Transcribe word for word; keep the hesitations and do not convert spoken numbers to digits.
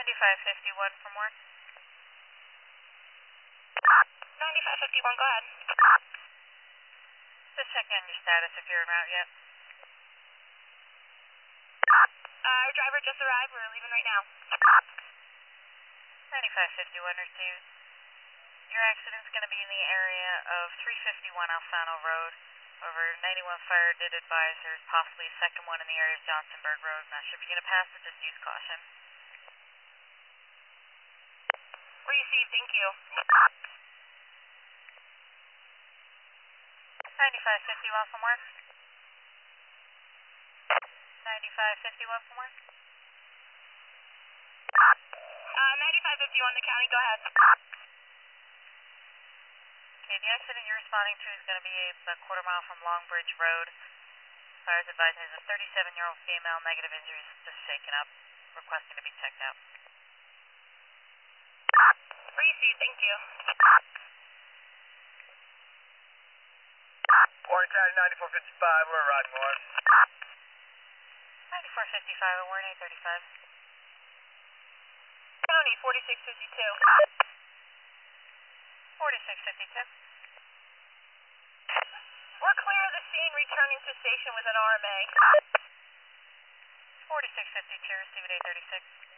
ninety-five fifty-one for more. ninety-five fifty-one, go ahead. Just checking on your status if you're en route yet. Uh, our driver just arrived. We're leaving right now. ninety-five fifty-one received. Your accident's going to be in the area of three fifty-one Alfano Road. Over ninety-one Fire did advise there's possibly a second one in the area of Johnsonburg Road. Not sure if you're going to pass, but just use caution. Received, thank you. ninety-five fifty-one for more. ninety-five fifty-one for more. Uh, ninety-five fifty-one, the county, go ahead. Okay, the accident you're responding to is going to be a quarter mile from Longbridge Road. Fire's advising there's a thirty-seven-year-old female, negative injuries, just shaken up, requesting to be checked out. Received, thank you. Warren County ninety-four fifty-five, we're riding more. ninety-four fifty-five, a Warren eight thirty-five. County forty-six fifty-two. forty-six fifty-two. We're clear of the scene, returning to station with an R M A. forty-six fifty-two, receive at eight thirty-six.